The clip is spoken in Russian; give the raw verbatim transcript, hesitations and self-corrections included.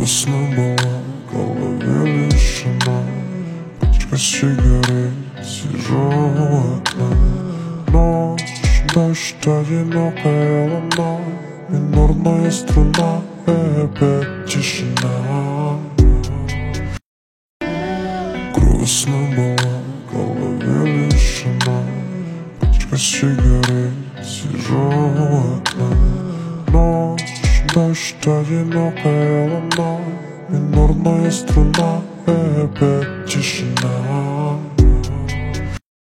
Грустно была, в голове лишь она. Пачка сигарет, сижу у окна. Ночь, дождь, одинокая луна, минорная струна, и опять тишина. Грустно была, в голове лишь она. Пачка сигарет, сижу у окна. Ночь, дождь, одинокая луна, минорная струна, и опять тишина.